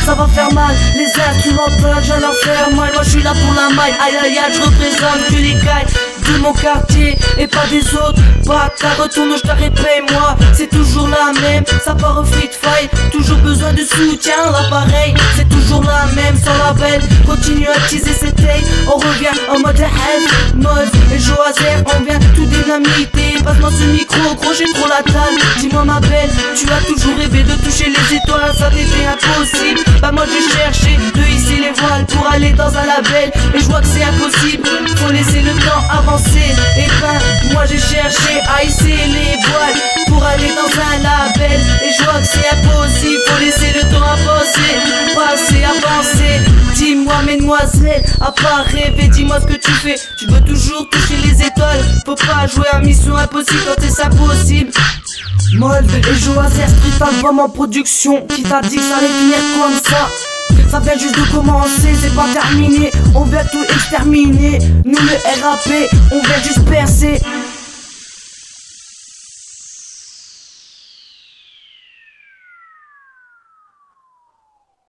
ça va faire mal. Les instrumentales, je leur faire mal. Moi je suis là pour la maille, aïe aïe aïe, je représente que les cailles de mon quartier et pas des autres. Bata, retourne, je t'arrête, paye-moi. C'est toujours la même, ça part au free fight. Toujours besoin de soutien, l'appareil c'est toujours la même, sans label. Continue à teaser cette tape, on revient en mode F, Moz et Joazer, on vient tout dynamiter. Passe-moi ce micro, gros j'ai trop la taille. Dis-moi ma belle, tu as toujours rêvé de toucher les étoiles, ça t'était impossible. Bah moi je cherchais de hisser les voiles pour aller dans un label, et je vois que c'est impossible, faut laisser le temps avancer. Et ben moi j'ai cherché à hisser les voiles pour aller dans un label, et je vois que c'est impossible, faut laisser le temps avancer, passer, avancer. Dis-moi mesdemoiselles, à part rêver, dis-moi ce que tu fais. Tu veux toujours toucher les étoiles, faut pas jouer à mission impossible quand c'est impossible. Mold et Joazer, street album en production. Qui t'a dit que ça allait finir comme ça? Ça vient juste de commencer, c'est pas terminé. On vient tout exterminer. Nous le RAP, on vient juste percer.